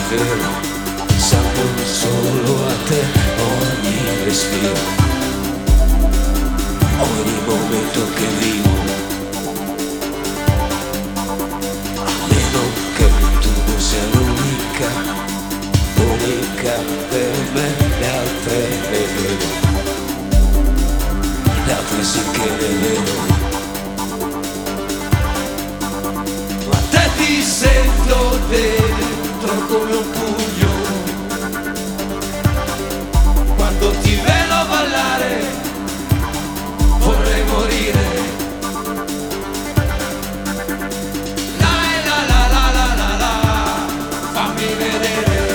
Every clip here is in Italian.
vero, pensando solo a te, ogni respiro, ogni momento che vivo. A meno che tu non sia l'unica, l'unica per me, le altre le vedo, le altre sì che le vedo. Ma te ti sento dentro come un pugno, quando ti vedo ballare vorrei morire. La la la la la la la, fammi vedere.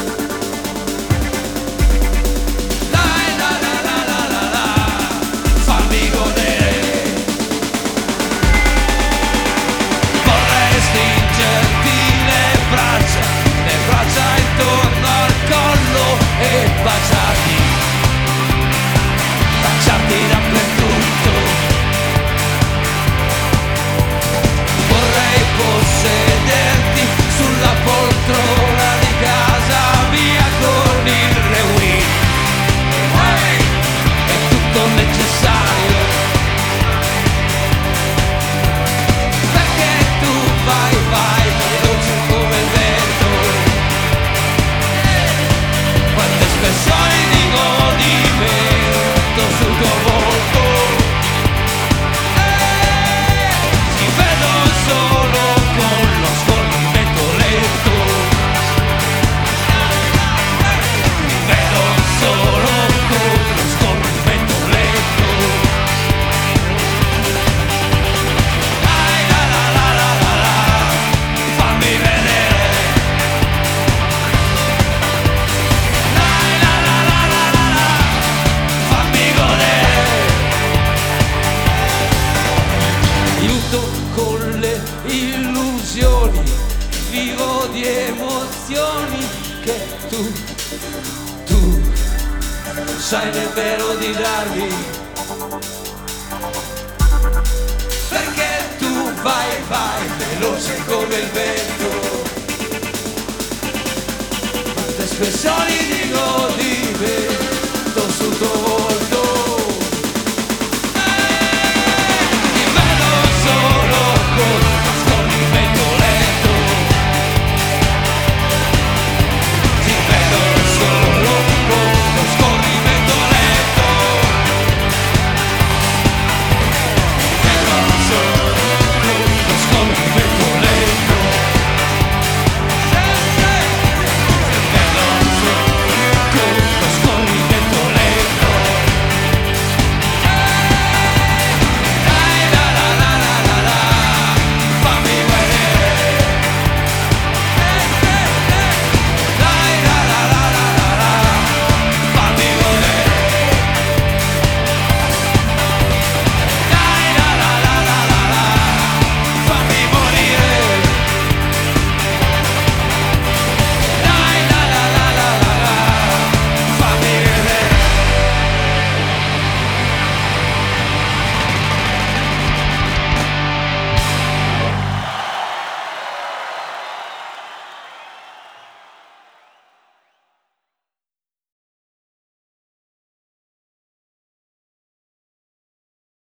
La la la la la la la, fammi godere. Vorrei stringerti le braccia intorno al collo e baciarti dappertutto. Vorrei possederti sulla poltrona di casa mia con il rewind. È tutto necessario, perché tu vai veloce come il vento. Quante espressioni di godimento sul tuo volto, ti vedo solo con lo scorrimento lento. Ti vedo solo con lo scorrimento lento. La la la la la la, fammi vedere. La la la la la la la, fammi godere. Aiuto con le illusioni, vivo di emozioni che tu non sai nemmeno di darmi, perché tu vai veloce come il vento. Quante espressioni di